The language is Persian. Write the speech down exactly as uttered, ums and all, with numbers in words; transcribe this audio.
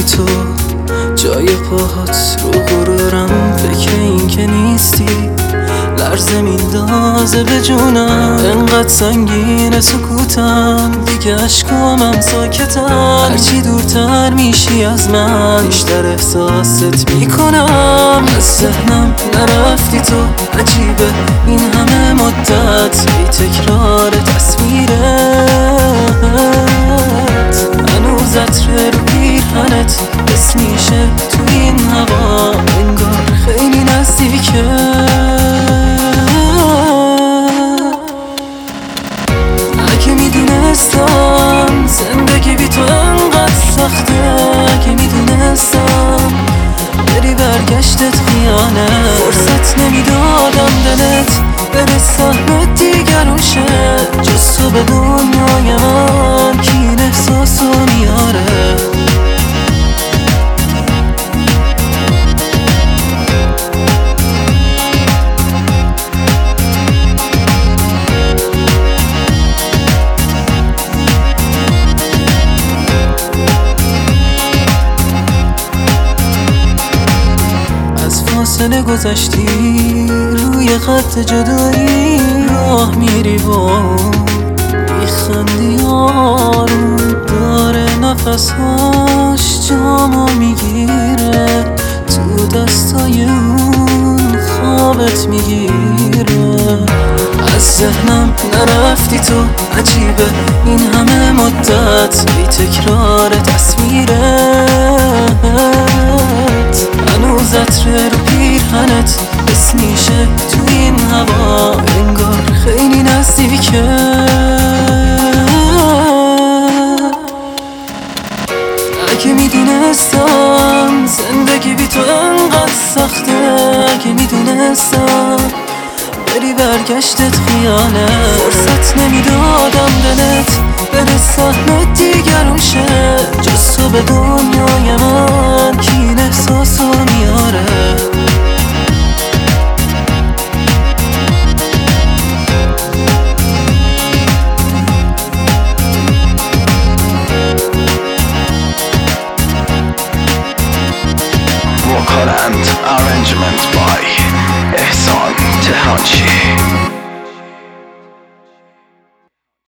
تو جای پاهات رو غرورم، فکر این که نیستی لرزه میندازه به جونم. انقدر سنگین سکوتم دیگه، اشکامم ساکتم. هرچی دورتر میشی از من بیشتر احساست میکنم. از ذهنم نرفتی تو، عجیبه این همه مدت ای تکرار تصویرت. هنوز عطر رو پیرهنت حس میشه تو این هوا، انگار خیلی نزدیکه. اگه میدونستم زندگی بی تو انقدر سخته، اگه میدونستم بری برگشتت خیانه، فرصت نمیدادم دلت بره سهم دیگرون شه. جز تو به دنیای من کی این احساسو میاره؟ فاصله گذشتی روی خط جدایی، راه میری با میخندی آروم، داره نفسهاش جامو میگیره، تو دستای اون خوابت میگیره. از ذهنم نرفتی تو، عجیبه این همه مدت ای تکرار تصویرت. هنوز عطر رو پیرهنت حس میشه تو این هوا، انگار خیلی نزدیکه. اگه میدونستم زندگی بی تو انقدر سخته، اگه میدونستم بری برگشتت خیانه، فرصت نمیدادم دلت بره سهم دیگرون شه. جز تو به دنیای من کی این احساسو میاره؟ Rockland arrangement by Ehsan Tehranchi.